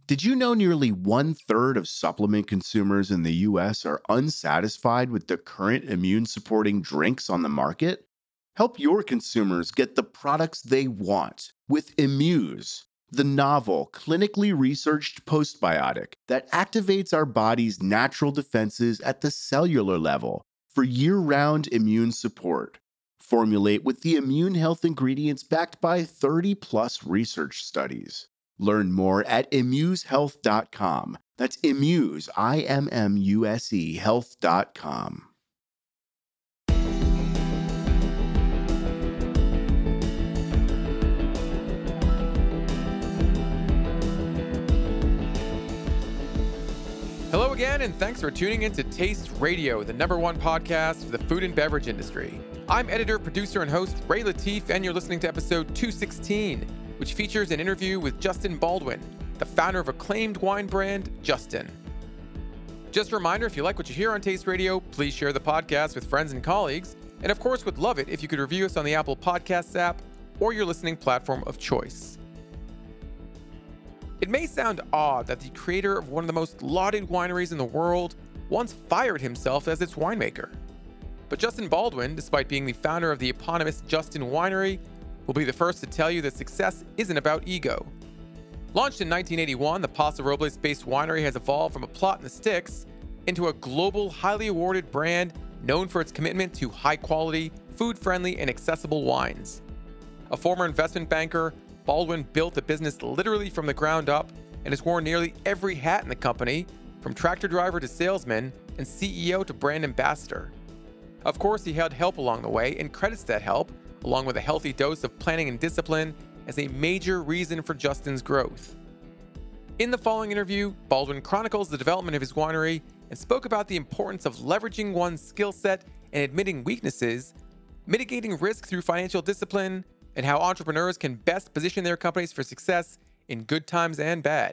Did you know nearly one-third of supplement consumers in the US are unsatisfied with the current immune supporting drinks on the market? Help your consumers get the products they want with Immuse, the novel, clinically researched postbiotic that activates our body's natural defenses at the cellular level for year-round immune support. Formulate with the immune health ingredients backed by 30 plus research studies. Learn more at imusehealth.com. That's Immuse, IMMUSE, health.com. Hello again, and thanks for tuning in to Taste Radio, the #1 podcast for the food and beverage industry. I'm editor, producer, and host Ray Latif, and you're listening to episode 216, which features an interview with Justin Baldwin, the founder of acclaimed wine brand, Justin. Just a reminder, if you like what you hear on Taste Radio, please share the podcast with friends and colleagues, and of course would love it if you could review us on the Apple Podcasts app or your listening platform of choice. It may sound odd that the creator of one of the most lauded wineries in the world once fired himself as its winemaker. But Justin Baldwin, despite being the founder of the eponymous Justin Winery, will be the first to tell you that success isn't about ego. Launched in 1981, the Paso Robles-based winery has evolved from a plot in the sticks into a global, highly awarded brand known for its commitment to high-quality, food-friendly, and accessible wines. A former investment banker, Baldwin built the business literally from the ground up and has worn nearly every hat in the company, from tractor driver to salesman and CEO to brand ambassador. Of course, he had help along the way and credits that help, along with a healthy dose of planning and discipline, as a major reason for Justin's growth. In the following interview, Baldwin chronicles the development of his winery and spoke about the importance of leveraging one's skill set and admitting weaknesses, mitigating risk through financial discipline, and how entrepreneurs can best position their companies for success in good times and bad.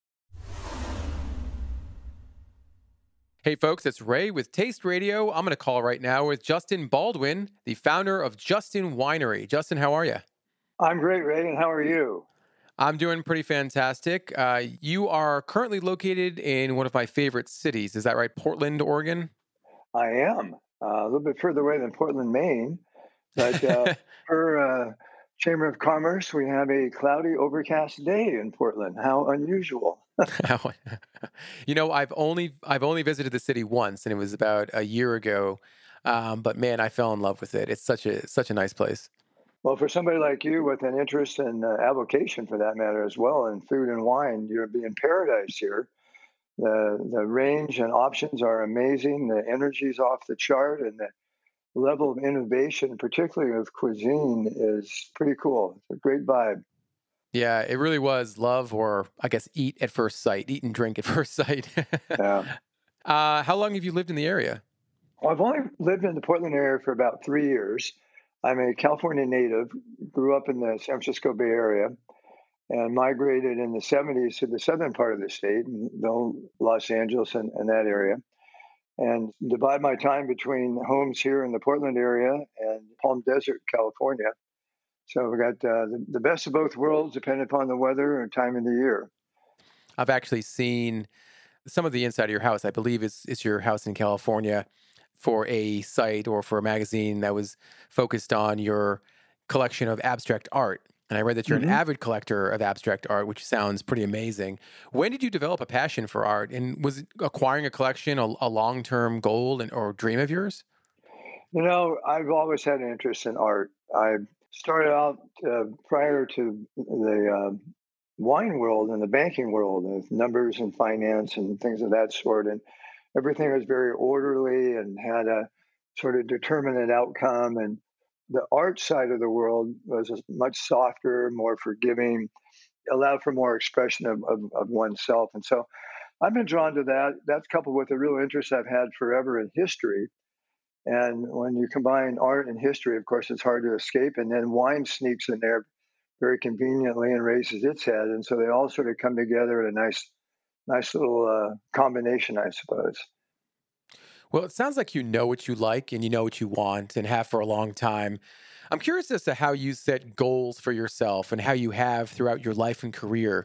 Hey folks, it's Ray with Taste Radio. I'm going to call right now with Justin Baldwin, the founder of Justin Winery. Justin, how are you? I'm great, Ray, and how are you? I'm doing pretty fantastic. You are currently located in one of my favorite cities. Is that right? Portland, Oregon? I am. A little bit further away than Portland, Maine. But per Chamber of Commerce, we have a cloudy, overcast day in Portland. How unusual. You know, I've only visited the city once, and it was about a year ago. But man, I fell in love with it. It's such a nice place. Well, for somebody like you with an interest and avocation, for that matter, as well, in food and wine, you'll be in paradise here. The range and options are amazing. The energy's off the chart, and the level of innovation, particularly of cuisine, is pretty cool. It's a great vibe. Yeah, it really was love, or I guess eat at first sight, eat and drink at first sight. Yeah. How long have you lived in the area? Well, I've only lived in the Portland area for about 3 years. I'm a California native, grew up in the San Francisco Bay Area, and migrated in the 70s to the southern part of the state, Los Angeles and that area, and divide my time between homes here in the Portland area and Palm Desert, California. So we got the best of both worlds, depending upon the weather and time of the year. I've actually seen some of the inside of your house. I believe it's your house in California, for a site or for a magazine that was focused on your collection of abstract art. And I read that you're an avid collector of abstract art, which sounds pretty amazing. When did you develop a passion for art? And was acquiring a collection a long-term goal or dream of yours? You know, I've always had an interest in art. I started out prior to the wine world and the banking world with numbers and finance and things of that sort. And everything was very orderly and had a sort of determinate outcome. And the art side of the world was much softer, more forgiving, allowed for more expression of oneself. And so I've been drawn to that. That's coupled with a real interest I've had forever in history. And when you combine art and history, of course, it's hard to escape. And then wine sneaks in there very conveniently and raises its head. And so they all sort of come together in a nice little combination, I suppose. Well, it sounds like you know what you like and you know what you want and have for a long time. I'm curious as to how you set goals for yourself and how you have throughout your life and career.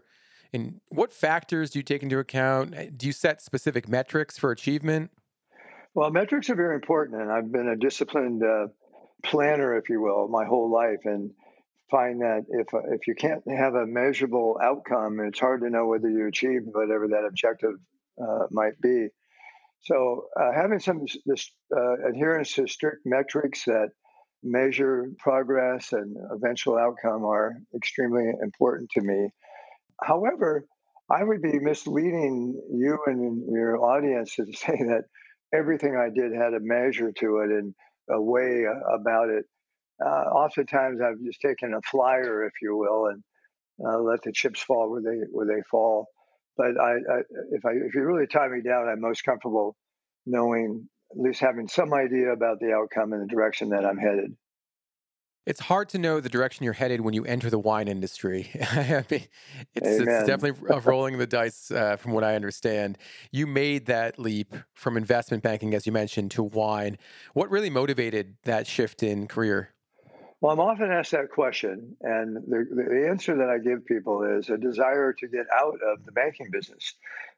And what factors do you take into account? Do you set specific metrics for achievement? Well, metrics are very important, and I've been a disciplined planner, if you will, my whole life, and find that if you can't have a measurable outcome, it's hard to know whether you achieved whatever that objective might be. So having some this adherence to strict metrics that measure progress and eventual outcome are extremely important to me. However, I would be misleading you and your audience to say that everything I did had a measure to it and a way about it. Oftentimes, I've just taken a flyer, if you will, and let the chips fall where they fall. But if you really tie me down, I'm most comfortable knowing, at least having some idea about the outcome and the direction that I'm headed. It's hard to know the direction you're headed when you enter the wine industry. I mean, it's Amen. definitely rolling the dice, from what I understand. You made that leap from investment banking, as you mentioned, to wine. What really motivated that shift in career? Well, I'm often asked that question, and the answer that I give people is a desire to get out of the banking business.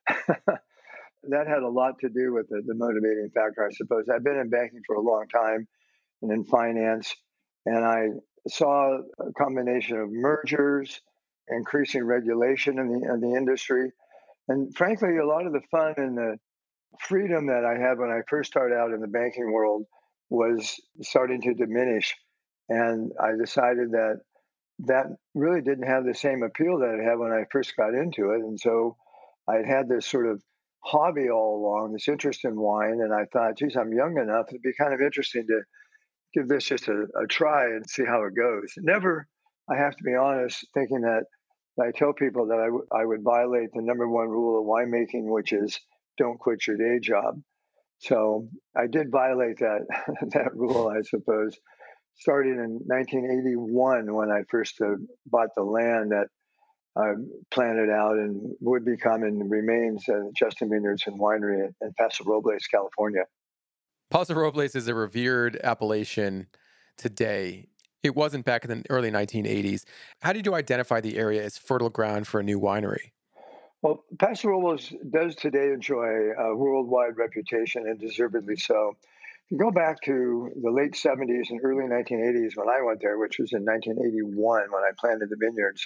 That had a lot to do with the motivating factor, I suppose. I've been in banking for a long time and in finance, and I saw a combination of mergers, increasing regulation in the industry, and frankly, a lot of the fun and the freedom that I had when I first started out in the banking world was starting to diminish. And I decided that that really didn't have the same appeal that it had when I first got into it. And so I had this sort of hobby all along, this interest in wine. And I thought, geez, I'm young enough. It'd be kind of interesting to give this just a try and see how it goes. Never, I have to be honest, thinking that I tell people that I would violate the number one rule of winemaking, which is don't quit your day job. So I did violate that that rule, I suppose, starting in 1981 when I first bought the land that I planted out and would become and remains Justin Vineyards and Winery in Paso Robles, California. Paso Robles is a revered appellation today. It wasn't back in the early 1980s. How did you identify the area as fertile ground for a new winery? Well, Paso Robles does today enjoy a worldwide reputation, and deservedly so. If you go back to the late 70s and early 1980s when I went there, which was in 1981 when I planted the vineyards,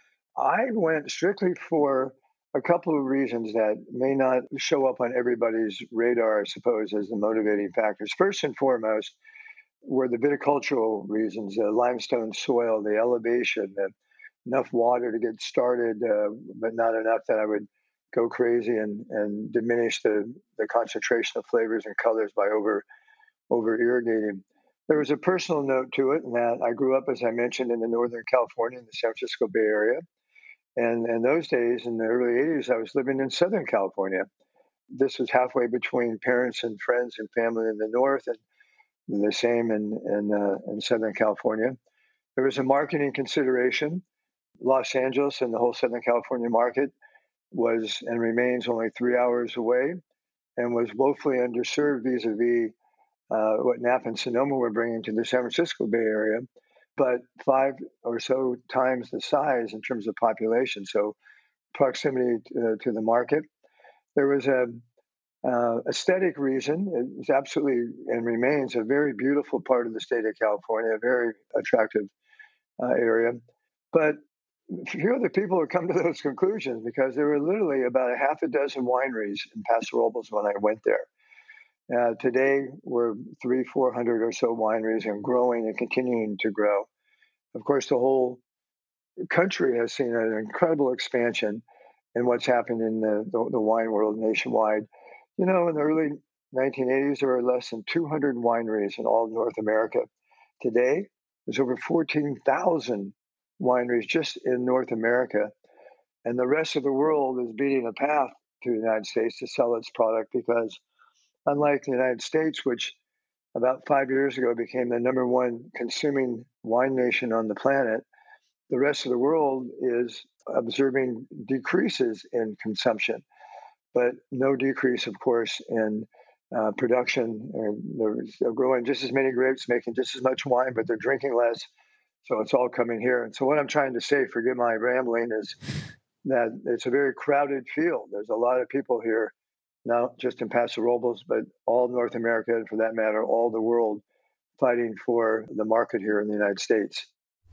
I went strictly for a couple of reasons that may not show up on everybody's radar, I suppose, as the motivating factors. First and foremost were the viticultural reasons: the limestone soil, the elevation, enough water to get started, but not enough that I would go crazy and diminish the concentration of flavors and colors by over irrigating. There was a personal note to it in that I grew up, as I mentioned, in the Northern California, in the San Francisco Bay Area. And in those days, in the early 80s, I was living in Southern California. This was halfway between parents and friends and family in the North, and the same in Southern California. There was a marketing consideration. Los Angeles and the whole Southern California market was and remains only 3 hours away and was woefully underserved vis-a-vis what Napa and Sonoma were bringing to the San Francisco Bay Area, but 5 or so times the size in terms of population. So proximity to the market. There was a aesthetic reason. It was absolutely and remains a very beautiful part of the state of California, a very attractive area. But few other people have come to those conclusions because there were literally about a half a dozen wineries in Paso Robles when I went there. Today, we're 400 or so wineries and growing and continuing to grow. Of course, the whole country has seen an incredible expansion in what's happened in the wine world nationwide. You know, in the early 1980s, there were less than 200 wineries in all of North America. Today, there's over 14,000 wineries just in North America. And the rest of the world is beating a path to the United States to sell its product because, unlike the United States, which about 5 years ago became the number one consuming wine nation on the planet, the rest of the world is observing decreases in consumption, but no decrease, of course, in production. And they're growing just as many grapes, making just as much wine, but they're drinking less. So it's all coming here. And so what I'm trying to say, forgive my rambling, is that it's a very crowded field. There's a lot of people here, not just in Paso Robles, but all North America, and for that matter, all the world, fighting for the market here in the United States.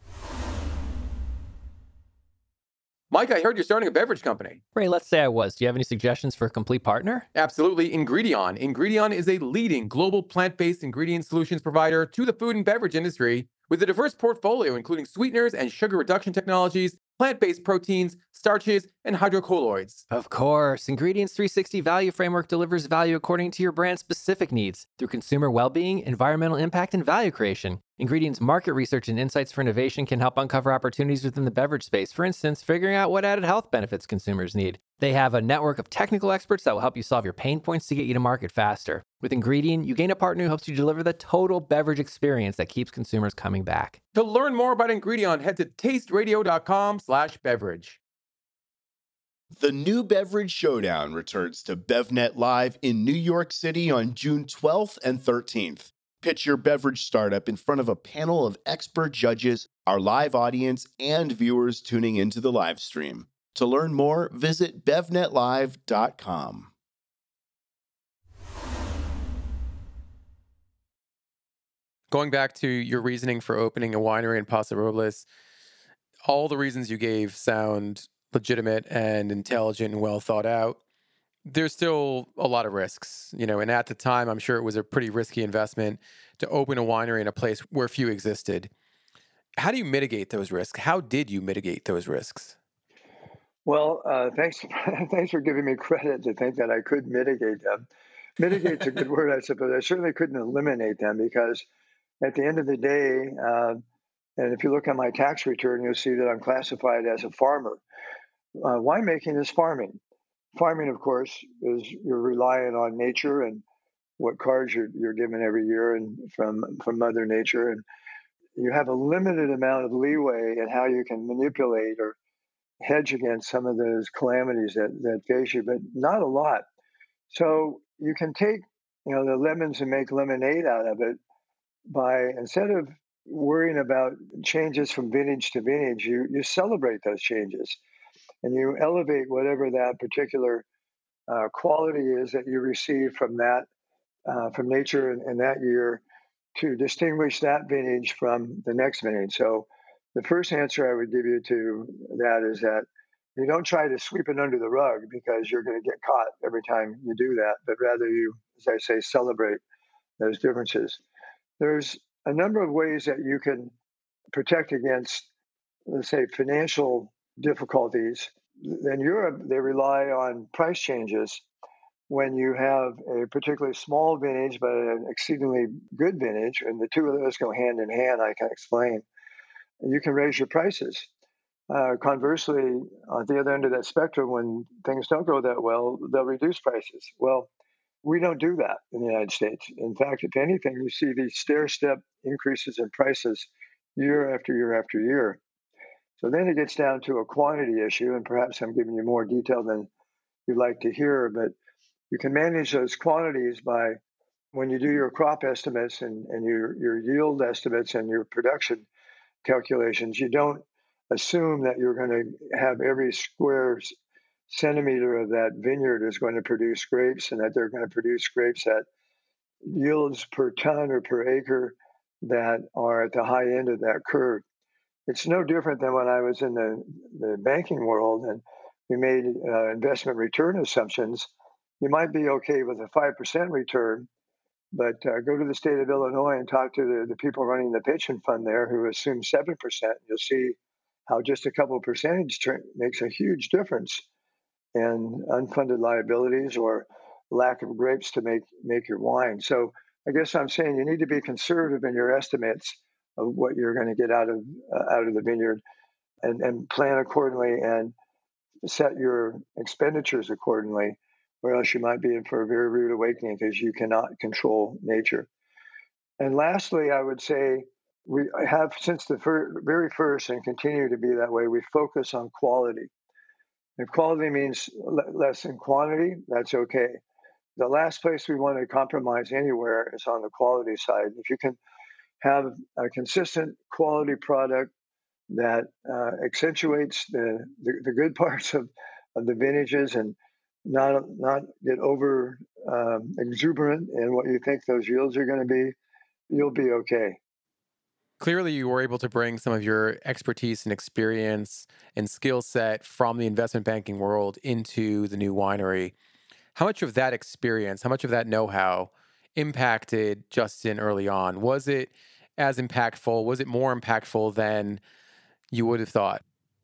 Mike, I heard you're starting a beverage company. Ray, let's say I was. Do you have any suggestions for a complete partner? Absolutely. Ingredion. Ingredion is a leading global plant-based ingredient solutions provider to the food and beverage industry with a diverse portfolio including sweeteners and sugar reduction technologies, plant-based proteins, starches, and hydrocolloids. Of course. Ingredients 360 Value Framework delivers value according to your brand's specific needs through consumer well-being, environmental impact, and value creation. Ingredients market research and insights for innovation can help uncover opportunities within the beverage space. For instance, figuring out what added health benefits consumers need. They have a network of technical experts that will help you solve your pain points to get you to market faster. With Ingredion, you gain a partner who helps you deliver the total beverage experience that keeps consumers coming back. To learn more about Ingredion, head to tasteradio.com/beverage. The New Beverage Showdown returns to BevNet Live in New York City on June 12th and 13th. Pitch your beverage startup in front of a panel of expert judges, our live audience, and viewers tuning into the live stream. To learn more, visit bevnetlive.com. Going back to your reasoning for opening a winery in Paso Robles, all the reasons you gave sound legitimate and intelligent and well thought out. There's still a lot of risks, and at the time, I'm sure it was a pretty risky investment to open a winery in a place where few existed. How do you mitigate those risks? How did you mitigate those risks? Well, thanks for giving me credit to think that I could mitigate them. Mitigate's a good word, I suppose. I certainly couldn't eliminate them because at the end of the day, and if you look at my tax return, you'll see that I'm classified as a farmer. Winemaking is farming. Farming, of course, is you're relying on nature and what cards you're given every year and from Mother Nature, and you have a limited amount of leeway in how you can manipulate or hedge against some of those calamities that face you, but not a lot. So you can take the lemons and make lemonade out of it by, instead of worrying about changes from vintage to vintage, you celebrate those changes and you elevate whatever that particular quality is that you receive from that from nature in that year to distinguish that vintage from the next vintage. So the first answer I would give you to that is that you don't try to sweep it under the rug because you're going to get caught every time you do that, but rather you, as I say, celebrate those differences. There's a number of ways that you can protect against, let's say, financial difficulties. In Europe, they rely on price changes. When you have a particularly small vintage, but an exceedingly good vintage, and the two of those go hand in hand, I can explain, you can raise your prices. Conversely, on the other end of that spectrum, when things don't go that well, they'll reduce prices. Well, we don't do that in the United States. In fact, if anything, you see these stair-step increases in prices year after year after year. So then it gets down to a quantity issue, and perhaps I'm giving you more detail than you'd like to hear, but you can manage those quantities by when you do your crop estimates and your yield estimates and your production calculations, you don't assume that you're going to have every square centimeter of that vineyard is going to produce grapes and that they're going to produce grapes at yields per ton or per acre that are at the high end of that curve. It's no different than when I was in the banking world and we made investment return assumptions. You might be okay with a 5% return, but go to the state of Illinois and talk to the people running the pension fund there who assume 7%. You'll see how just a couple of percentage makes a huge difference in unfunded liabilities or lack of grapes to make your wine. So I guess I'm saying you need to be conservative in your estimates of what you're going to get out of the vineyard and plan accordingly and set your expenditures accordingly, or else you might be in for a very rude awakening because you cannot control nature. And lastly, I would say we have, since the very first and continue to be that way, we focus on quality. If quality means less than quantity, that's okay. The last place we want to compromise anywhere is on the quality side. If you can have a consistent quality product that accentuates the good parts of the vintages and not get over exuberant in what you think those yields are going to be, you'll be okay. Clearly, you were able to bring some of your expertise and experience and skill set from the investment banking world into the new winery. How much of that experience, how much of that know-how impacted Justin early on? Was it as impactful? Was it more impactful than you would have thought?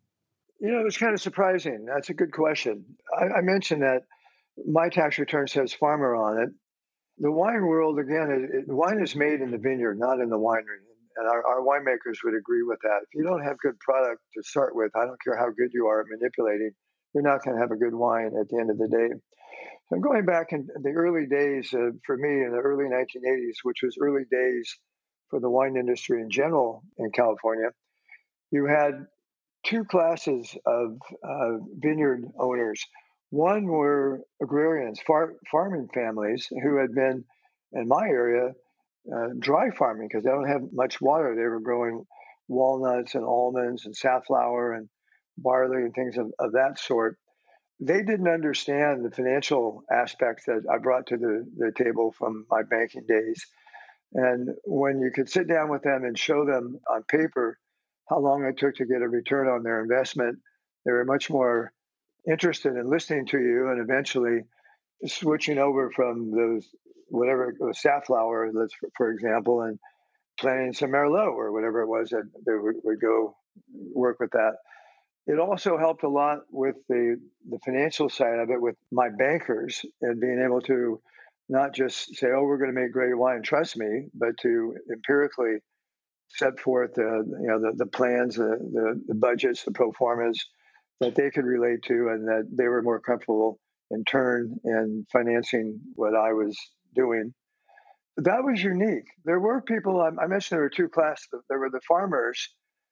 It was kind of surprising. That's a good question. I mentioned that my tax return says farmer on it. The wine world, again, wine is made in the vineyard, not in the winery. And our winemakers would agree with that. If you don't have good product to start with, I don't care how good you are at manipulating, you're not going to have a good wine at the end of the day. So I'm going back in the early days for me in the early 1980s, which was early days for the wine industry in general in California. You had two classes of vineyard owners. One were agrarians, farming families who had been in my area dry farming because they don't have much water. They were growing walnuts and almonds and safflower and barley and things of that sort. They didn't understand the financial aspects that I brought to the table from my banking days. And when you could sit down with them and show them on paper how long it took to get a return on their investment, they were much more interested in listening to you and eventually switching over from those whatever it was, safflower, let's for example, and planting some Merlot or whatever it was that they would go work with that. It also helped a lot with the financial side of it with my bankers and being able to not just say, "Oh, we're going to make great wine, trust me," but to empirically set forth the plans, the budgets, the pro formas that they could relate to, and that they were more comfortable in turn in financing what I was doing. That was unique. There were people I mentioned. There were two classes. There were the farmers,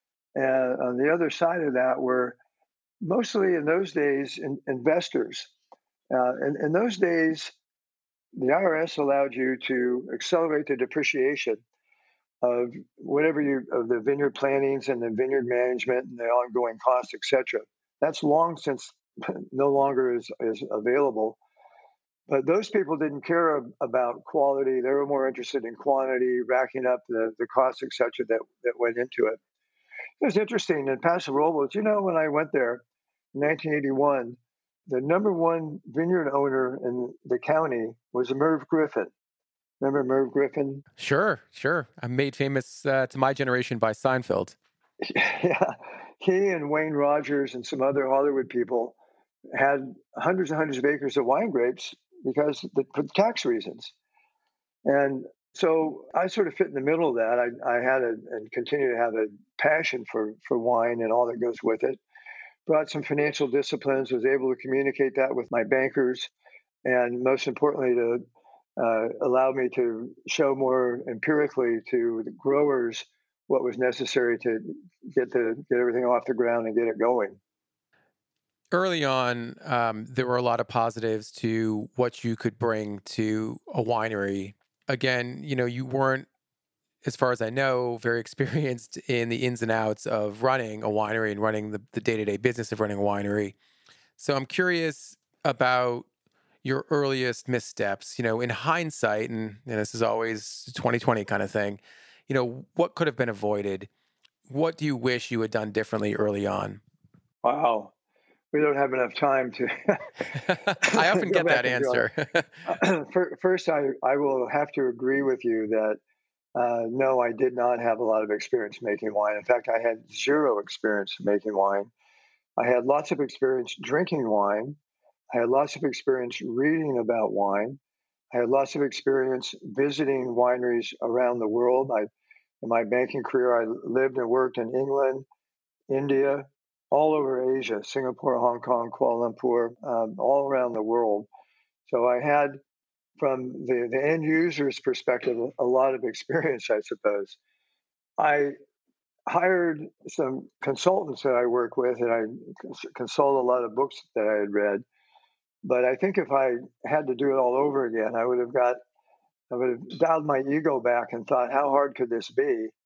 and on the other side of that were mostly in those days investors. And in those days, the IRS allowed you to accelerate the depreciation of whatever of the vineyard plantings and the vineyard management and the ongoing costs, etc. That's long since no longer is available. But those people didn't care about quality. They were more interested in quantity, racking up the costs, etc. That went into it. It was interesting in Paso Robles. When I went there in 1981, the number one vineyard owner in the county was Merv Griffin. Remember Merv Griffin? Sure, sure. I'm made famous to my generation by Seinfeld. Yeah, he and Wayne Rogers and some other Hollywood people had hundreds and hundreds of acres of wine grapes because for tax reasons. And so I sort of fit in the middle of that. I had and continue to have a passion for wine and all that goes with it. Brought some financial disciplines, was able to communicate that with my bankers, and most importantly, to allow me to show more empirically to the growers what was necessary to get everything off the ground and get it going. Early on, there were a lot of positives to what you could bring to a winery. Again, you weren't, as far as I know, very experienced in the ins and outs of running a winery and running the day-to-day business of running a winery. So I'm curious about your earliest missteps, in hindsight, and this is always 2020 kind of thing, what could have been avoided? What do you wish you had done differently early on? Wow. We don't have enough time to I often go get back that and answer. First, I will have to agree with you that no, I did not have a lot of experience making wine. In fact, I had zero experience making wine. I had lots of experience drinking wine. I had lots of experience reading about wine. I had lots of experience visiting wineries around the world. In my banking career, I lived and worked in England, India, all over Asia, Singapore, Hong Kong, Kuala Lumpur, all around the world. So I had, from the end user's perspective, a lot of experience, I suppose. I hired some consultants that I work with, and I consult a lot of books that I had read. But I think if I had to do it all over again, I would have dialed my ego back and thought, how hard could this be?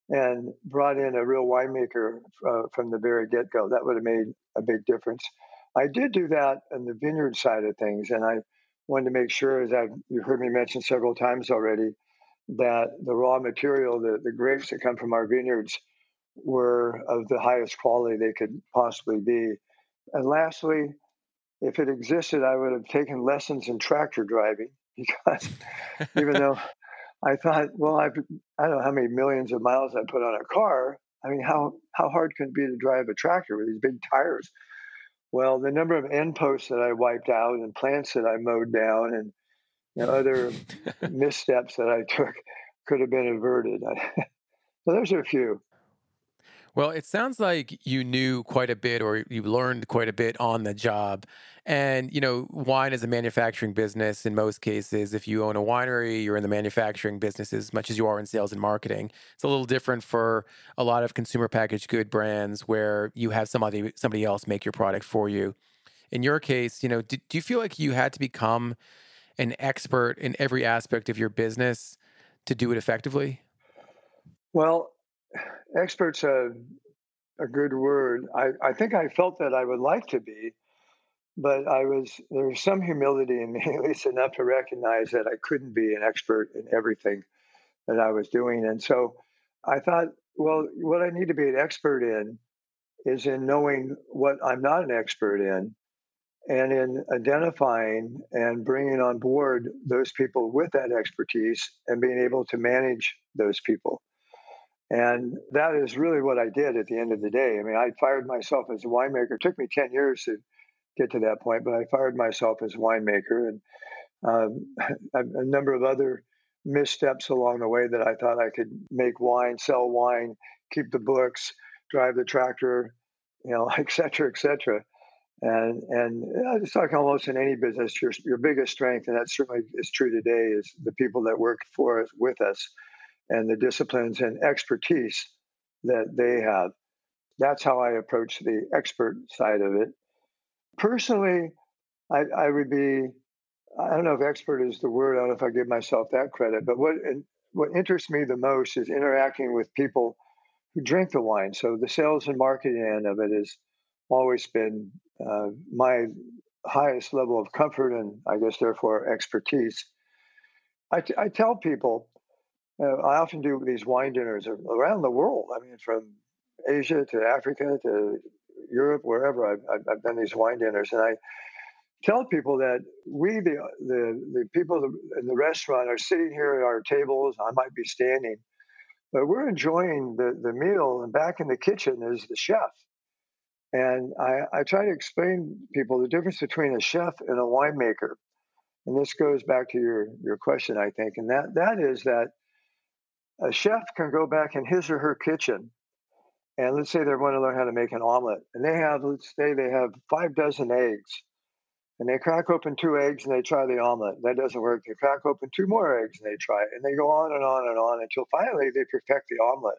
and brought in a real winemaker from the very get-go. That would have made a big difference. I did do that on the vineyard side of things, and I wanted to make sure, you heard me mention several times already, that the raw material, the grapes that come from our vineyards, were of the highest quality they could possibly be. And lastly, if it existed, I would have taken lessons in tractor driving because even though I thought, well, I don't know how many millions of miles I put on a car. I mean, how hard can it be to drive a tractor with these big tires? Well, the number of end posts that I wiped out and plants that I mowed down and other missteps that I took could have been averted. So those are a few. Well, it sounds like you knew quite a bit or you learned quite a bit on the job. And, wine is a manufacturing business in most cases. If you own a winery, you're in the manufacturing business as much as you are in sales and marketing. It's a little different for a lot of consumer packaged good brands where you have somebody else make your product for you. In your case, do you feel like you had to become an expert in every aspect of your business to do it effectively? Well, expert's a good word. I think I felt that I would like to be, but there was some humility in me, at least enough to recognize that I couldn't be an expert in everything that I was doing. And so I thought, well, what I need to be an expert in is in knowing what I'm not an expert in and in identifying and bringing on board those people with that expertise and being able to manage those people. And that is really what I did at the end of the day. I mean, I fired myself as a winemaker. It took me 10 years to get to that point, but I fired myself as a winemaker and a number of other missteps along the way that I thought I could make wine, sell wine, keep the books, drive the tractor, et cetera, et cetera. And I just talk almost in any business, your biggest strength, and that certainly is true today, is the people that work for us, with us, and the disciplines and expertise that they have. That's how I approach the expert side of it. Personally, I would be, I don't know if expert is the word, I don't know if I give myself that credit, but what interests me the most is interacting with people who drink the wine. So the sales and marketing end of it has always been my highest level of comfort and I guess therefore expertise. I tell people, I often do these wine dinners around the world. I mean, from Asia to Africa to Europe, wherever I've done these wine dinners, and I tell people that we, the people in the restaurant, are sitting here at our tables. I might be standing, but we're enjoying the meal, and back in the kitchen is the chef. And I try to explain to people the difference between a chef and a winemaker. And this goes back to your question, I think, and that is that a chef can go back in his or her kitchen, and let's say they want to learn how to make an omelet, and let's say they have 5 dozen eggs, and they crack open 2 eggs and they try the omelet. That doesn't work. They crack open 2 more eggs and they try it, and they go on and on and on until finally they perfect the omelet.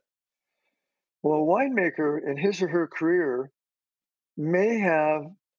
Well, a winemaker in his or her career may have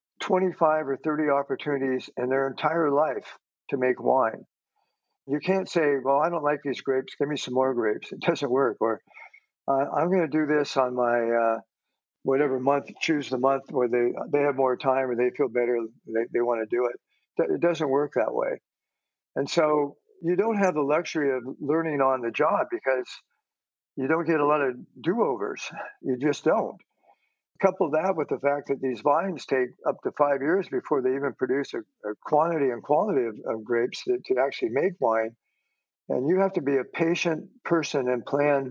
25 or 30 opportunities in their entire life to make wine. You can't say, well, I don't like these grapes, give me some more grapes. It doesn't work. Or I'm going to do this on my whatever month, choose the month where they have more time or they feel better, they want to do it. It doesn't work that way. And so you don't have the luxury of learning on the job because you don't get a lot of do-overs. You just don't. Couple that with the fact that these vines take up to 5 years before they even produce a quantity and quality of grapes to actually make wine. And you have to be a patient person and plan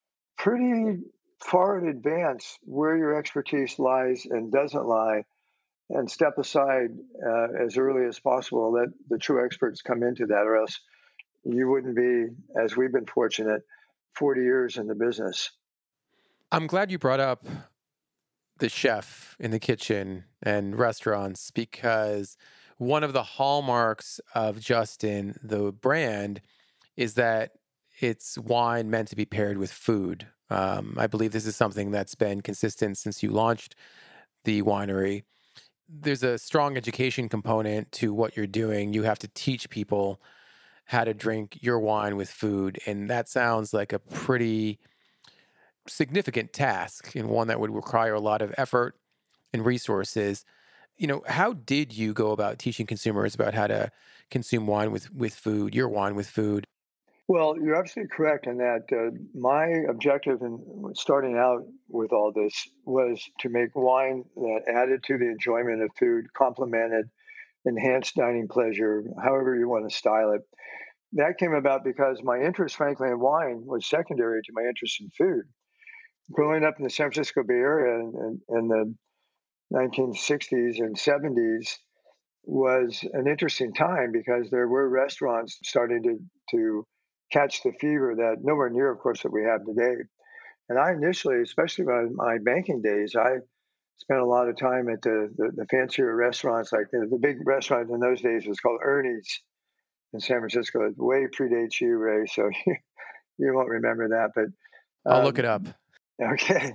pretty far in advance where your expertise lies and doesn't lie, and step aside as early as possible. Let the true experts come into that, or else you wouldn't be, as we've been fortunate, 40 years in the business. I'm glad you brought up the chef in the kitchen and restaurants, because one of the hallmarks of Justin, the brand, is that it's wine meant to be paired with food. I believe this is something that's been consistent since you launched the winery. There's a strong education component to what you're doing. You have to teach people how to drink your wine with food. And that sounds like a pretty significant task and one that would require a lot of effort and resources. How did you go about teaching consumers about how to consume wine with food, your wine with food? Well, you're absolutely correct in that my objective in starting out with all this was to make wine that added to the enjoyment of food, complemented, enhanced dining pleasure, however you want to style it. That came about because my interest, frankly, in wine was secondary to my interest in food. Growing up in the San Francisco Bay Area in the 1960s and 70s was an interesting time because there were restaurants starting to catch the fever that nowhere near, of course, that we have today. And I initially, especially in my banking days, I spent a lot of time at the fancier restaurants. Like the big restaurant in those days was called Ernie's in San Francisco. It way predates you, Ray, so you won't remember that. But I'll look it up. okay,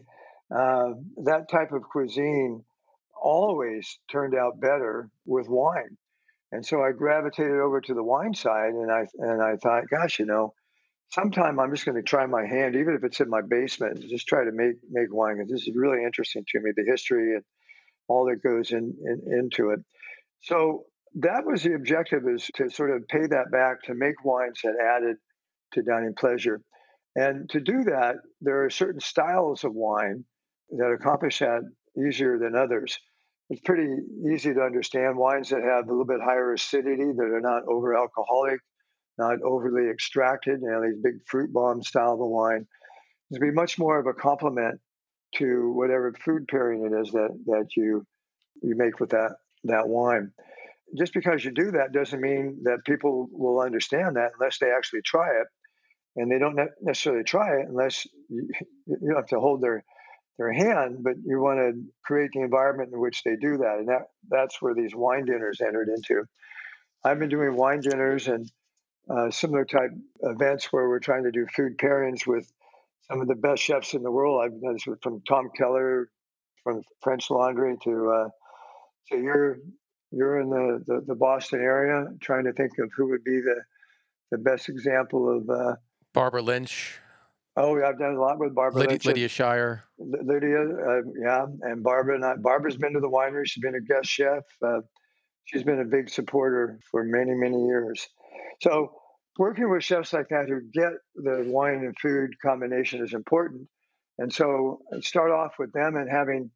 that type of cuisine always turned out better with wine. And so I gravitated over to the wine side, and I thought, gosh, sometime I'm just going to try my hand, even if it's in my basement, just try to make wine. Because this is really interesting to me, the history and all that goes into it. So that was the objective, is to sort of pay that back, to make wines that added to dining pleasure. And to do that, there are certain styles of wine that accomplish that easier than others. It's pretty easy to understand wines that have a little bit higher acidity, that are not over alcoholic, not overly extracted, these big fruit bomb style of a wine. It's be much more of a complement to whatever food pairing it is that you make with that wine. Just because you do that doesn't mean that people will understand that unless they actually try it. And they don't necessarily try it unless you have to hold their hand, but you want to create the environment in which they do that. And that's where these wine dinners entered into. I've been doing wine dinners and similar type events where we're trying to do food pairings with some of the best chefs in the world. I've done this from Tom Keller, from French Laundry to so you're in the Boston area, trying to think of who would be the best example of Barbara Lynch. Oh, yeah, I've done a lot with Barbara Lynch. Lydia Shire. Lydia, yeah, and Barbara. Barbara's been to the winery. She's been a guest chef. She's been a big supporter for many, many years. So working with chefs like that who get the wine and food combination is important. And so I start off with them and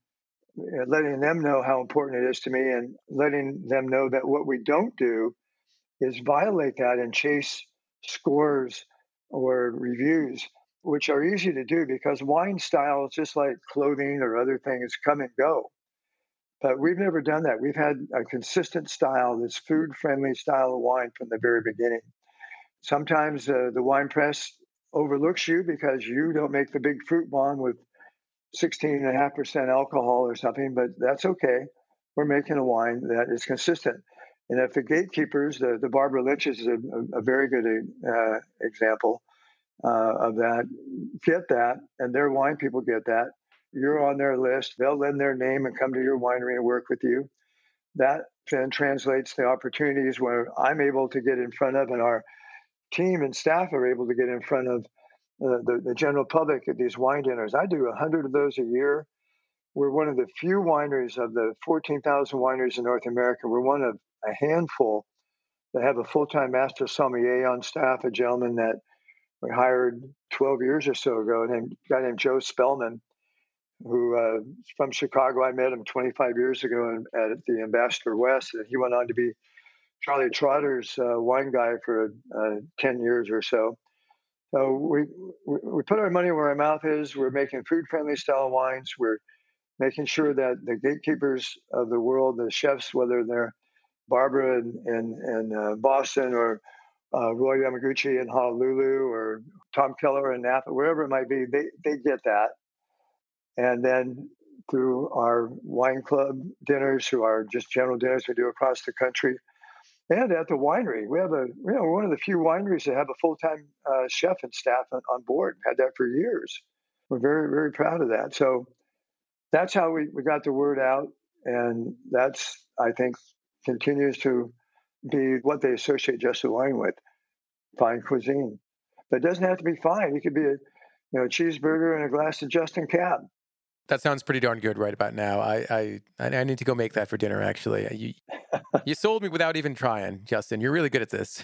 letting them know how important it is to me, and letting them know that what we don't do is violate that and chase scores or reviews, which are easy to do because wine styles, just like clothing or other things, come and go. But we've never done that. We've had a consistent style, this food-friendly style of wine from the very beginning. Sometimes the wine press overlooks you because you don't make the big fruit bomb with 16.5% alcohol or something, but that's okay. We're making a wine that is consistent. And if the gatekeepers, the Barbara Lynch is a very good example of that, get that, and their wine people get that, you're on their list. They'll lend their name and come to your winery and work with you. That then translates to opportunities where I'm able to get in front of, and our team and staff are able to get in front of the general public at these wine dinners. I do 100 of those a year. We're one of the few wineries of the 14,000 wineries in North America. We're one of a handful that have a full-time master sommelier on staff, a gentleman that we hired 12 years or so ago, a guy named Joe Spellman, who is from Chicago. I met him 25 years ago at the Ambassador West, and he went on to be Charlie Trotter's wine guy for 10 years or so. So we put our money where our mouth is. We're making food-friendly style wines. We're making sure that the gatekeepers of the world, the chefs, whether they're Barbara in Boston or Roy Yamaguchi in Honolulu or Tom Keller in Napa, wherever it might be, they get that. And then through our wine club dinners, through our just general dinners we do across the country, and at the winery, we're one of the few wineries that have a full-time chef and staff on board. Had that for years. We're very, very proud of that. So that's how we got the word out, and that's, I think, continues to be what they associate Just the Wine with, fine cuisine. But it doesn't have to be fine. It could be cheeseburger and a glass of Justin Cab. That sounds pretty darn good right about now. I need to go make that for dinner, actually. You sold me without even trying, Justin. You're really good at this.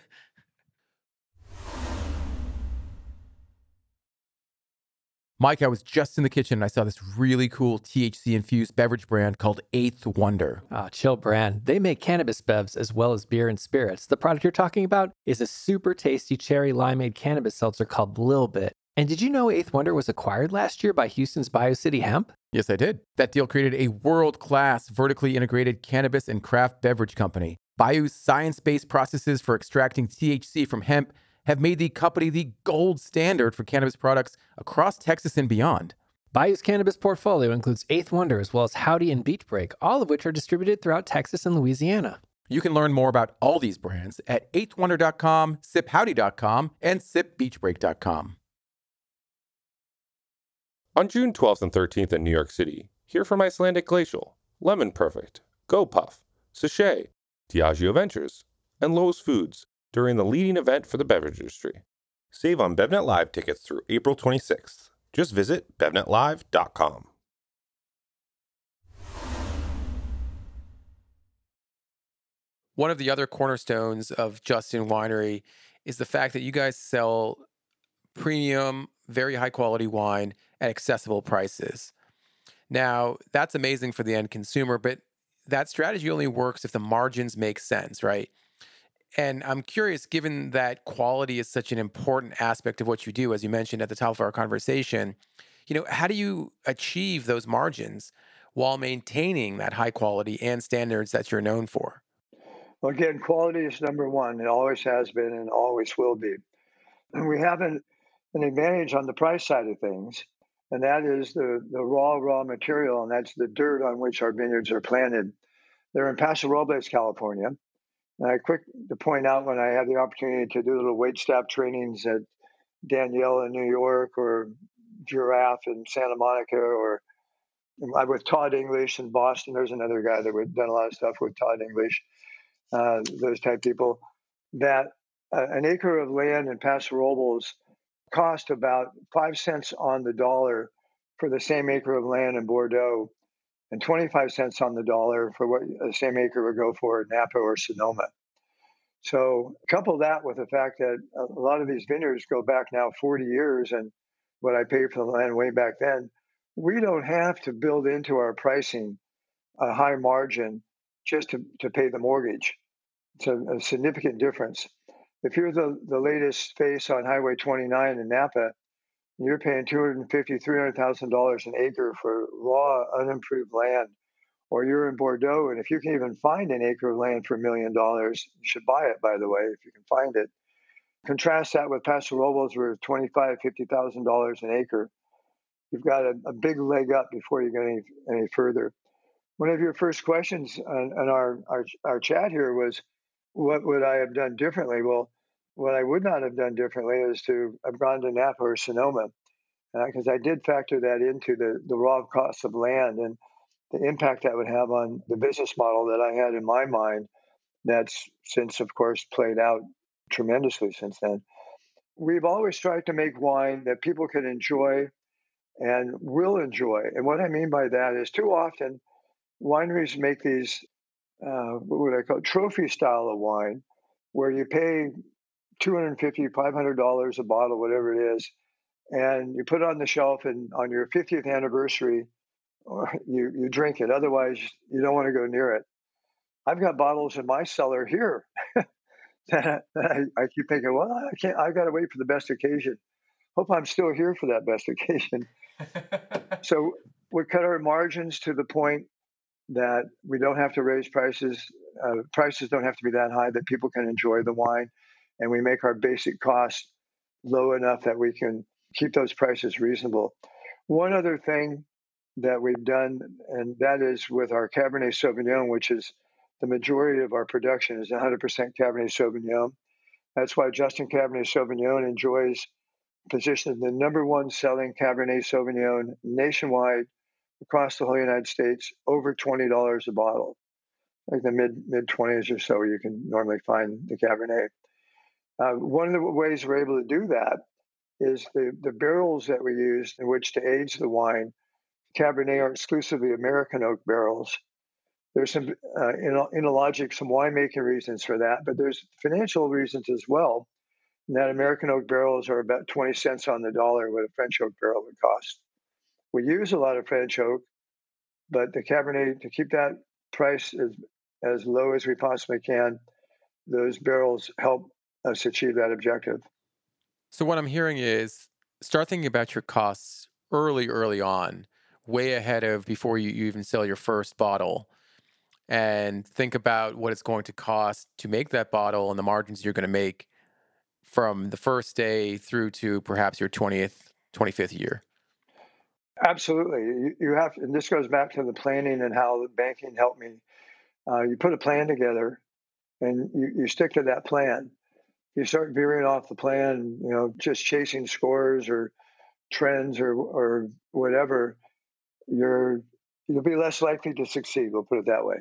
Mike, I was just in the kitchen and I saw this really cool THC-infused beverage brand called Eighth Wonder. Chill brand. They make cannabis bevs as well as beer and spirits. The product you're talking about is a super tasty cherry limeade cannabis seltzer called Lil Bit. And did you know Eighth Wonder was acquired last year by Houston's BioCity Hemp? Yes, I did. That deal created a world-class vertically integrated cannabis and craft beverage company. Bio's science-based processes for extracting THC from hemp have made the company the gold standard for cannabis products across Texas and beyond. Bio's cannabis portfolio includes Eighth Wonder as well as Howdy and Beach Break, all of which are distributed throughout Texas and Louisiana. You can learn more about all these brands at eighthwonder.com, siphowdy.com, and sipbeachbreak.com. On June 12th and 13th in New York City, hear from Icelandic Glacial, Lemon Perfect, GoPuff, Sachet, Diageo Ventures, and Lowe's Foods during the leading event for the beverage industry. Save on BevNet Live tickets through April 26th. Just visit bevnetlive.com. One of the other cornerstones of Justin Winery is the fact that you guys sell premium, very high quality wine at accessible prices. Now, that's amazing for the end consumer, but that strategy only works if the margins make sense, right? And I'm curious, given that quality is such an important aspect of what you do, as you mentioned at the top of our conversation, how do you achieve those margins while maintaining that high quality and standards that you're known for? Well, again, quality is number one. It always has been and always will be. And we have an advantage on the price side of things, and that is the raw material, and that's the dirt on which our vineyards are planted. They're in Paso Robles, California. And quick to point out, when I had the opportunity to do little wait staff trainings at Danielle in New York or Giraffe in Santa Monica, or with Todd English in Boston, there's another guy that we've done a lot of stuff with, Todd English, those type people, that an acre of land in Paso Robles cost about 5 cents on the dollar for the same acre of land in Bordeaux, and 25 cents on the dollar for what the same acre would go for in Napa or Sonoma. So couple that with the fact that a lot of these vineyards go back now 40 years, and what I paid for the land way back then, we don't have to build into our pricing a high margin just to pay the mortgage. It's a significant difference. If you're the latest face on Highway 29 in Napa, you're paying $250,000, $300,000 an acre for raw, unimproved land. Or you're in Bordeaux, and if you can even find an acre of land for $1 million, you should buy it, by the way, if you can find it. Contrast that with Paso Robles, where it's $25,000, $50,000 an acre. You've got a big leg up before you get any further. One of your first questions on our chat here was, what would I have done differently? Well, what I would not have done differently is to have gone to Napa or Sonoma, because I did factor that into the raw cost of land and the impact that would have on the business model that I had in my mind. That's since, of course, played out tremendously since then. We've always tried to make wine that people can enjoy and will enjoy. And what I mean by that is, too often wineries make these, what would I call it, trophy style of wine, where you pay $250, $500 a bottle, whatever it is, and you put it on the shelf, and on your 50th anniversary, you drink it. Otherwise, you don't want to go near it. I've got bottles in my cellar here that I keep thinking, well, I've got to wait for the best occasion. Hope I'm still here for that best occasion. So we cut our margins to the point that we don't have to raise prices. Prices don't have to be that high that people can enjoy the wine. And we make our basic costs low enough that we can keep those prices reasonable. One other thing that we've done, and that is with our Cabernet Sauvignon, which is the majority of our production is 100% Cabernet Sauvignon. That's why Justin Cabernet Sauvignon enjoys position as the number one selling Cabernet Sauvignon nationwide across the whole United States, over $20 a bottle. Like the mid 20s or so, you can normally find the Cabernet. One of the ways we're able to do that is the barrels that we use in which to age the wine. Cabernet are exclusively American oak barrels. There's some enologic, some winemaking reasons for that, but there's financial reasons as well. And that American oak barrels are about 20 cents on the dollar what a French oak barrel would cost. We use a lot of French oak, but the Cabernet, to keep that price as low as we possibly can, those barrels help us achieve that objective. So what I'm hearing is start thinking about your costs early on, way ahead of before you even sell your first bottle, and think about what it's going to cost to make that bottle and the margins you're going to make from the first day through to perhaps your 20th, 25th year. Absolutely. You have, and this goes back to the planning and how the banking helped me. You put a plan together and you stick to that plan. You start veering off the plan, just chasing scores or trends or whatever, you'll be less likely to succeed. We'll put it that way.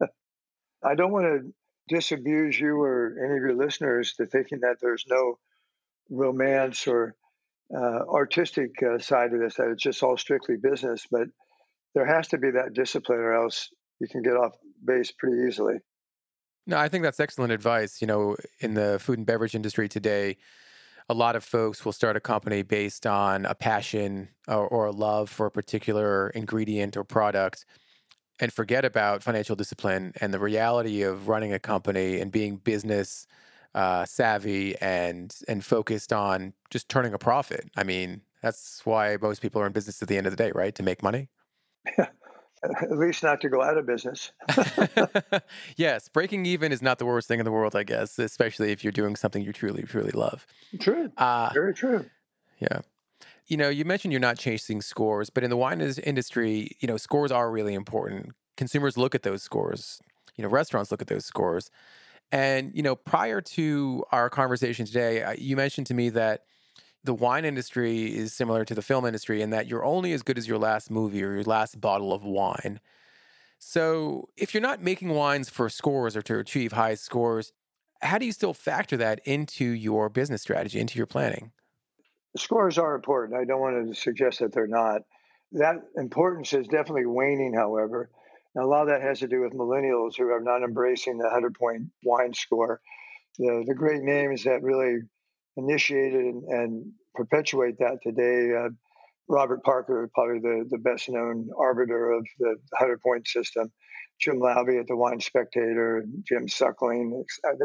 I don't want to disabuse you or any of your listeners to thinking that there's no romance or artistic side of this, that it's just all strictly business, but there has to be that discipline or else you can get off base pretty easily. No, I think that's excellent advice. In the food and beverage industry today, a lot of folks will start a company based on a passion or a love for a particular ingredient or product and forget about financial discipline and the reality of running a company and being business savvy and focused on just turning a profit. I mean, that's why most people are in business at the end of the day, right? To make money. At least not to go out of business. Yes, breaking even is not the worst thing in the world, I guess, especially if you're doing something you truly, truly love. True. Very true. Yeah. You mentioned you're not chasing scores, but in the wine industry, scores are really important. Consumers look at those scores. Restaurants look at those scores. And, prior to our conversation today, you mentioned to me that the wine industry is similar to the film industry in that you're only as good as your last movie or your last bottle of wine. So if you're not making wines for scores or to achieve high scores, how do you still factor that into your business strategy, into your planning? Scores are important. I don't want to suggest that they're not. That importance is definitely waning, however. And a lot of that has to do with millennials who are not embracing the 100-point wine score. The great names that really initiated and perpetuate that today. Robert Parker, probably the best known arbiter of the 100-point system. Jim Labby at the Wine Spectator, Jim Suckling.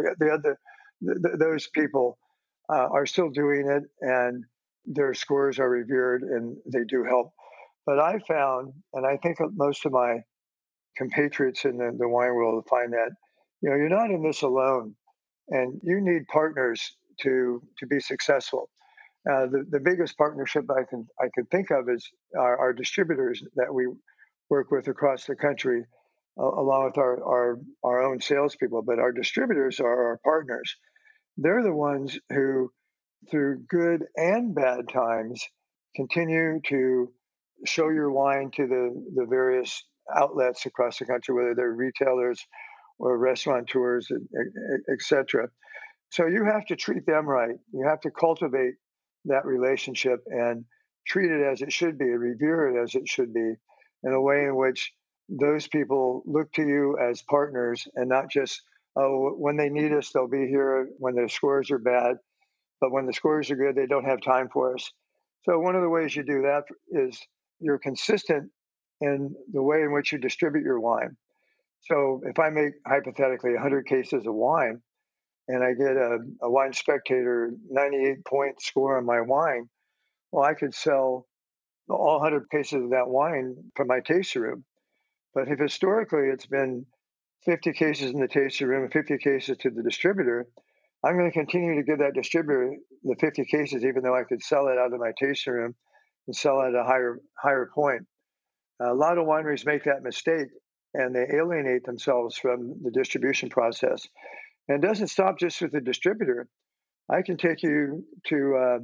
Those people are still doing it, and their scores are revered, and they do help. But I found, and I think most of my compatriots in the wine world find that, you're not in this alone, and you need partners to be successful. The biggest partnership I can think of is our distributors that we work with across the country, along with our own salespeople. But our distributors are our partners. They're the ones who, through good and bad times, continue to show your wine to the various outlets across the country, whether they're retailers or restaurateurs, et cetera. So you have to treat them right. You have to cultivate that relationship and treat it as it should be, revere it as it should be, in a way in which those people look to you as partners and not just, when they need us, they'll be here when their scores are bad. But when the scores are good, they don't have time for us. So one of the ways you do that is you're consistent in the way in which you distribute your wine. So if I make, hypothetically, 100 cases of wine, and I get a Wine Spectator 98-point score on my wine, well, I could sell all 100 cases of that wine from my tasting room. But if historically it's been 50 cases in the tasting room and 50 cases to the distributor, I'm going to continue to give that distributor the 50 cases, even though I could sell it out of my tasting room and sell it at a higher point. A lot of wineries make that mistake, and they alienate themselves from the distribution process. And it doesn't stop just with the distributor. I can take you to,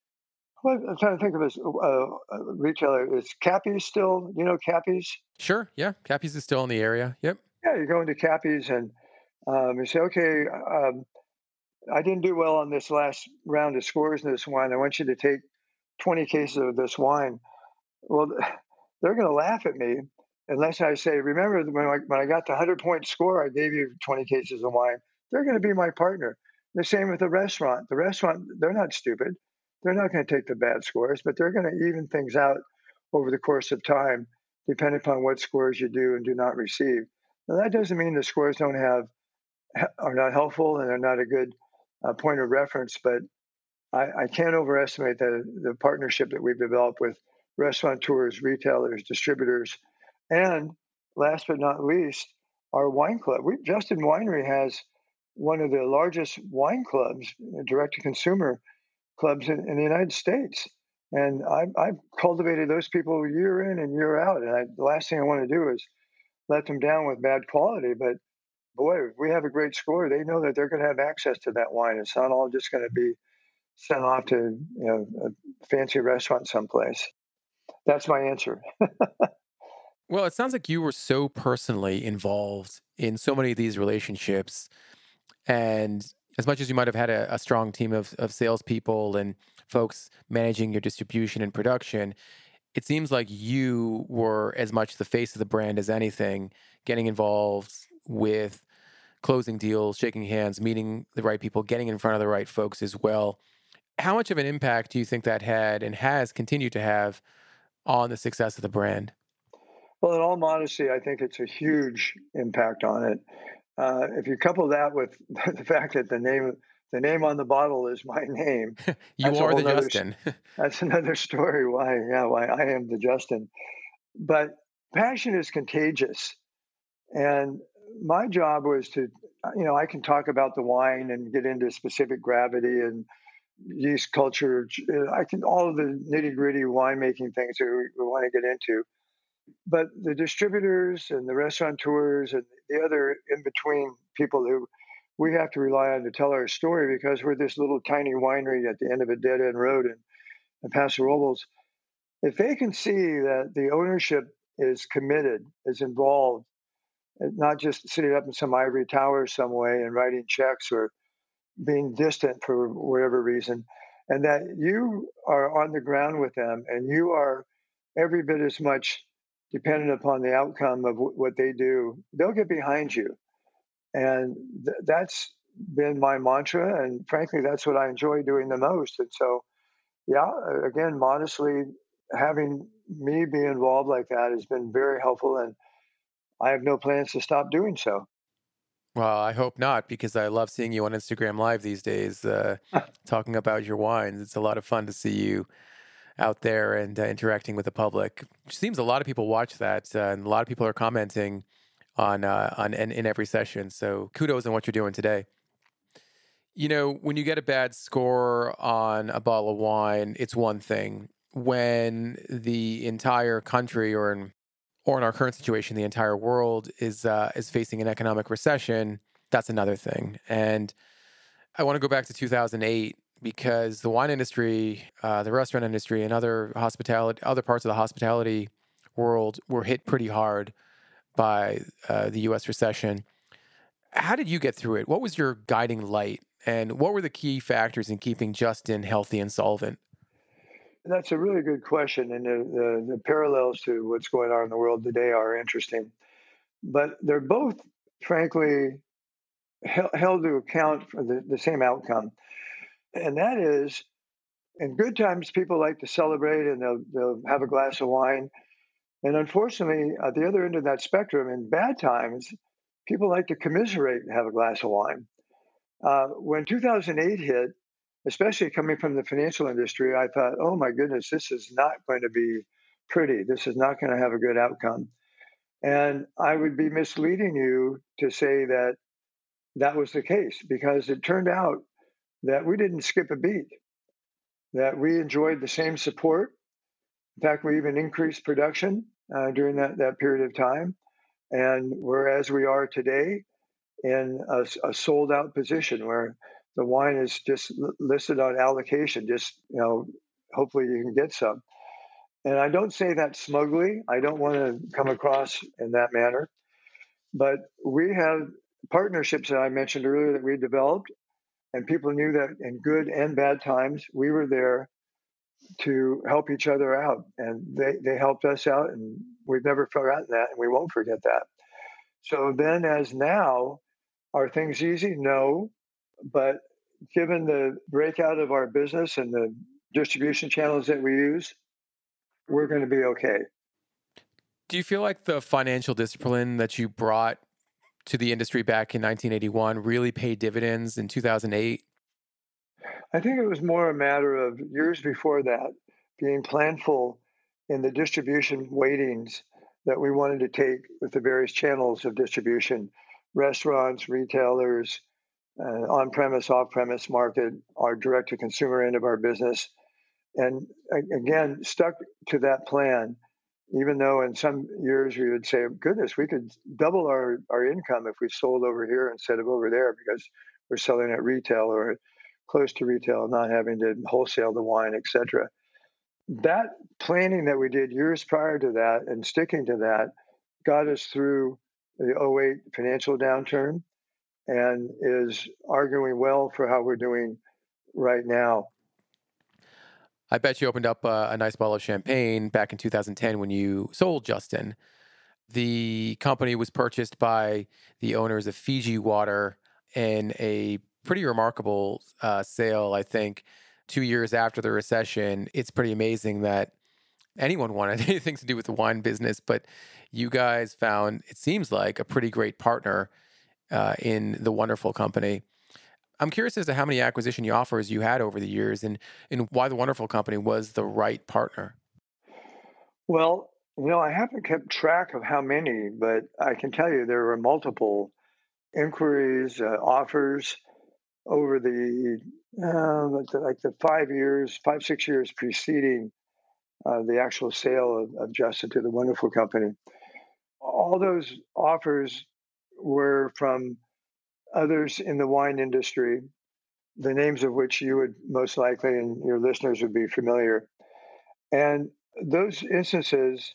I'm trying to think of a retailer. Is Cappy's still, Cappy's? Sure, yeah. Cappy's is still in the area, yep. Yeah, you go into Cappy's and you say, okay, I didn't do well on this last round of scores in this wine. I want you to take 20 cases of this wine. Well, they're going to laugh at me unless I say, remember when I got the 100-point score, I gave you 20 cases of wine. They're going to be my partner. The same with the restaurant. The restaurant, they're not stupid. They're not going to take the bad scores, but they're going to even things out over the course of time, depending upon what scores you do and do not receive. Now, that doesn't mean the scores are not helpful and they're not a good point of reference, but I can't overestimate the partnership that we've developed with restaurateurs, retailers, distributors, and last but not least, our wine club. Justin Winery has one of the largest wine clubs, direct-to-consumer clubs in the United States. And I've cultivated those people year in and year out. And the last thing I want to do is let them down with bad quality. But boy, if we have a great score, they know that they're going to have access to that wine. It's not all just going to be sent off to a fancy restaurant someplace. That's my answer. Well, it sounds like you were so personally involved in so many of these relationships. And as much as you might have had a strong team of salespeople and folks managing your distribution and production, it seems like you were as much the face of the brand as anything, getting involved with closing deals, shaking hands, meeting the right people, getting in front of the right folks as well. How much of an impact do you think that had and has continued to have on the success of the brand? Well, in all modesty, I think it's a huge impact on it. If you couple that with the fact that the name on the bottle is my name, You are the Justin. That's another story why I am the Justin. But passion is contagious. And my job was to, I can talk about the wine and get into specific gravity and yeast culture. I can, all of the nitty gritty winemaking things that we want to get into. But the distributors and the restaurateurs and the other in between people who we have to rely on to tell our story because we're this little tiny winery at the end of a dead end road in Paso Robles. If they can see that the ownership is committed, is involved, not just sitting up in some ivory tower some way and writing checks or being distant for whatever reason, and that you are on the ground with them and you are every bit as much dependent upon the outcome of what they do, they'll get behind you. And that's been my mantra. And frankly, that's what I enjoy doing the most. And so, yeah, again, modestly, having me be involved like that has been very helpful. And I have no plans to stop doing so. Well, I hope not, because I love seeing you on Instagram Live these days, talking about your wines. It's a lot of fun to see you out there and interacting with the public. It seems a lot of people watch that, and a lot of people are commenting on in every session. So kudos on what you're doing today. When you get a bad score on a bottle of wine, it's one thing. When the entire country, or in our current situation, the entire world is facing an economic recession, that's another thing. And I want to go back to 2008 because the wine industry, the restaurant industry, and other parts of the hospitality world were hit pretty hard by the U.S. recession. How did you get through it? What was your guiding light? And what were the key factors in keeping Justin healthy and solvent? That's a really good question. And the parallels to what's going on in the world today are interesting. But they're both, frankly, held to account for the same outcome. And that is, in good times, people like to celebrate and they'll have a glass of wine. And unfortunately, at the other end of that spectrum, in bad times, people like to commiserate and have a glass of wine. When 2008 hit, especially coming from the financial industry, I thought, oh my goodness, this is not going to be pretty. This is not going to have a good outcome. And I would be misleading you to say that that was the case, because it turned out that we didn't skip a beat, that we enjoyed the same support. In fact, we even increased production during that period of time. And whereas we are today in a sold out position where the wine is just listed on allocation, hopefully you can get some. And I don't say that smugly. I don't want to come across in that manner. But we have partnerships that I mentioned earlier that we developed And people knew that in good and bad times, we were there to help each other out. And they helped us out, and we've never forgotten that, and we won't forget that. So then, as now, are things easy? No. But given the breakout of our business and the distribution channels that we use, we're going to be okay. Do you feel like the financial discipline that you brought to the industry back in 1981 really paid dividends in 2008? I think it was more a matter of years before that being planful in the distribution weightings that we wanted to take with the various channels of distribution, restaurants, retailers, on-premise, off-premise market, our direct-to-consumer end of our business. And again, stuck to that plan, even though in some years we would say, goodness, we could double our income if we sold over here instead of over there because we're selling at retail or close to retail, not having to wholesale the wine, etc. That planning that we did years prior to that and sticking to that got us through the '08 financial downturn and is arguing well for how we're doing right now. I bet you opened up a nice bottle of champagne back in 2010 when you sold Justin. The company was purchased by the owners of Fiji Water in a pretty remarkable sale, I think, 2 years after the recession. It's pretty amazing that anyone wanted anything to do with the wine business, but you guys found, it seems like, a pretty great partner in the wonderful company. I'm curious as to how many acquisition offers you had over the years and why the wonderful company was the right partner. Well, I haven't kept track of how many, but I can tell you there were multiple inquiries, offers over the 6 years preceding the actual sale of Justin to the wonderful company. All those offers were from others in the wine industry, the names of which you would most likely and your listeners would be familiar. And those instances,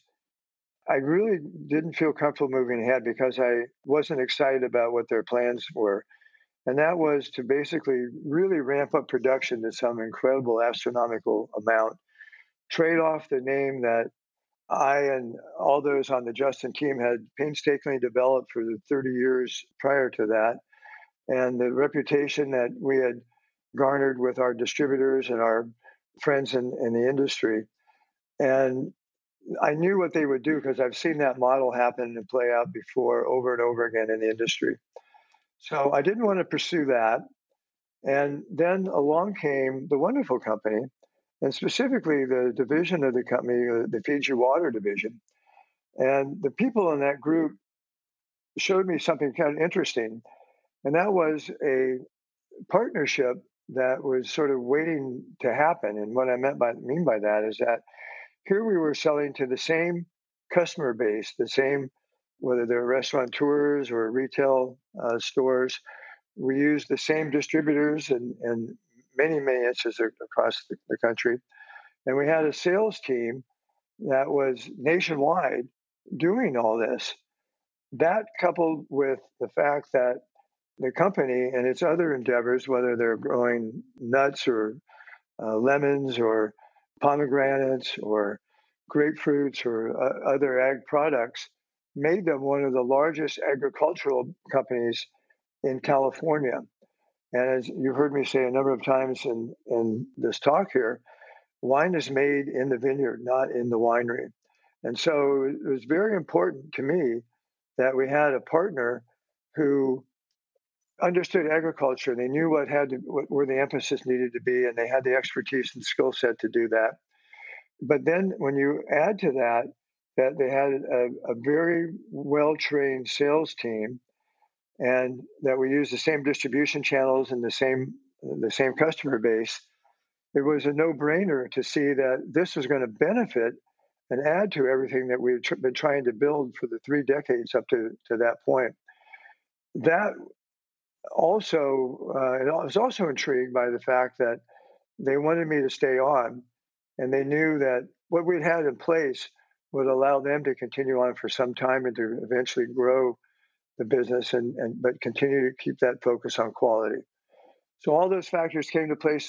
I really didn't feel comfortable moving ahead because I wasn't excited about what their plans were. And that was to basically really ramp up production to some incredible astronomical amount, trade off the name that I and all those on the Justin team had painstakingly developed for the 30 years prior to that, and the reputation that we had garnered with our distributors and our friends in the industry. And I knew what they would do because I've seen that model happen and play out before over and over again in the industry. So I didn't want to pursue that. And then along came the wonderful company, and specifically the division of the company, the Fiji Water division. And the people in that group showed me something kind of interesting. And that was a partnership that was sort of waiting to happen. And what I mean by that is that here we were selling to the same customer base, the same, whether they're restaurateurs or retail stores. We used the same distributors in many instances across the country. And we had a sales team that was nationwide doing all this. That coupled with the fact that the company and its other endeavors, whether they're growing nuts or lemons or pomegranates or grapefruits or other ag products, made them one of the largest agricultural companies in California. And as you've heard me say a number of times in this talk here, wine is made in the vineyard, not in the winery. And so it was very important to me that we had a partner who understood agriculture. They knew where the emphasis needed to be, and they had the expertise and skill set to do that. But then when you add to that they had a very well-trained sales team, and that we used the same distribution channels and the same customer base, it was a no-brainer to see that this was going to benefit and add to everything that we've been trying to build for the 3 decades up to that point. That also, and I was also intrigued by the fact that they wanted me to stay on, and they knew that what we'd had in place would allow them to continue on for some time and to eventually grow the business but continue to keep that focus on quality. So all those factors came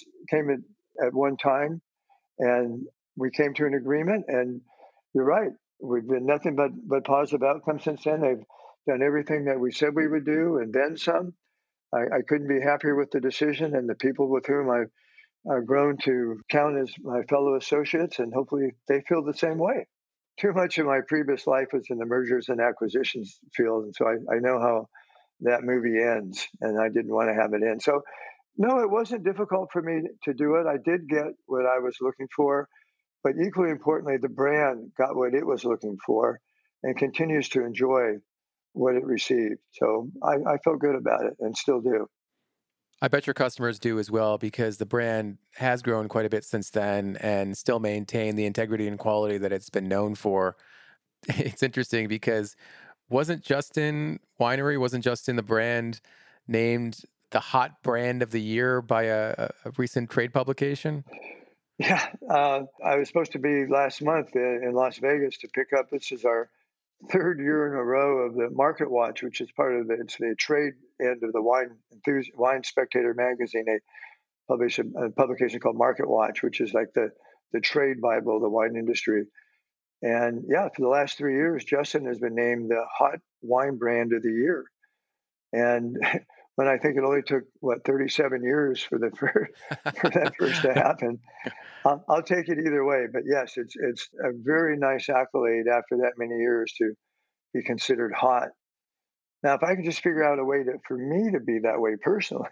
at one time, and we came to an agreement. And you're right, we've been nothing but positive outcomes since then. They've done everything that we said we would do, and then some. I couldn't be happier with the decision and the people with whom I've grown to count as my fellow associates, and hopefully they feel the same way. Too much of my previous life was in the mergers and acquisitions field, and so I know how that movie ends, and I didn't want to have it end. So, no, it wasn't difficult for me to do it. I did get what I was looking for, but equally importantly, the brand got what it was looking for and continues to enjoy what it received. So I felt good about it and still do. I bet your customers do as well, because the brand has grown quite a bit since then and still maintain the integrity and quality that it's been known for. It's interesting because wasn't Justin the brand named the hot brand of the year by a recent trade publication? Yeah, I was supposed to be last month in Las Vegas to pick up, this is our third year in a row of the Market Watch, which is part of it's the trade end of the Wine Spectator magazine. They publish a publication called Market Watch, which is like the trade Bible of the wine industry. And yeah, for the last 3 years, Justin has been named the hot wine brand of the year. And when I think it only took 37 years for that first to happen, I'll take it either way. But yes, it's a very nice accolade after that many years to be considered hot. Now, if I could just figure out a way for me to be that way personally.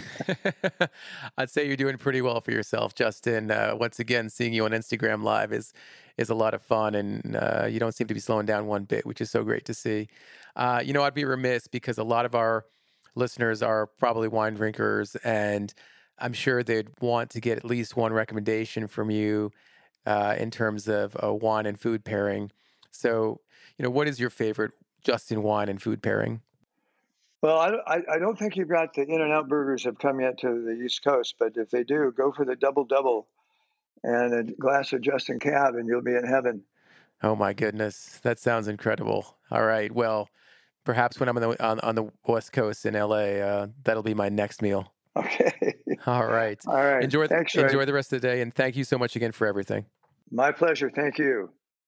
I'd say you're doing pretty well for yourself, Justin. Once again, seeing you on Instagram Live is a lot of fun, and you don't seem to be slowing down one bit, which is so great to see. I'd be remiss because a lot of our listeners are probably wine drinkers, and I'm sure they'd want to get at least one recommendation from you in terms of a wine and food pairing. So, what is your favorite Justin wine and food pairing? Well, I don't think you've got the In-N-Out burgers have come yet to the East Coast, but if they do, go for the double and a glass of Justin Cab, and you'll be in heaven. Oh my goodness, that sounds incredible. All right, well, perhaps when I'm on the West Coast in LA, that'll be my next meal. Okay. All right. Enjoy the rest of the day, and thank you so much again for everything. My pleasure. Thank you.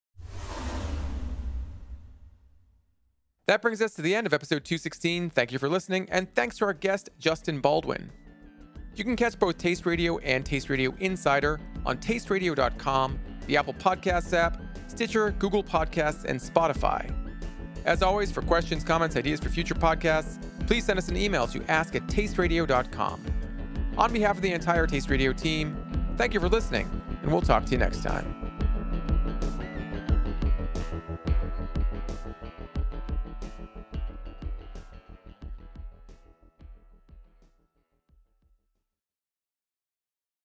That brings us to the end of episode 216. Thank you for listening, and thanks to our guest, Justin Baldwin. You can catch both Taste Radio and Taste Radio Insider on tasteradio.com, the Apple Podcasts app, Stitcher, Google Podcasts, and Spotify. As always, for questions, comments, ideas for future podcasts, please send us an email to ask@tasteradio.com. On behalf of the entire Taste Radio team, thank you for listening, and we'll talk to you next time.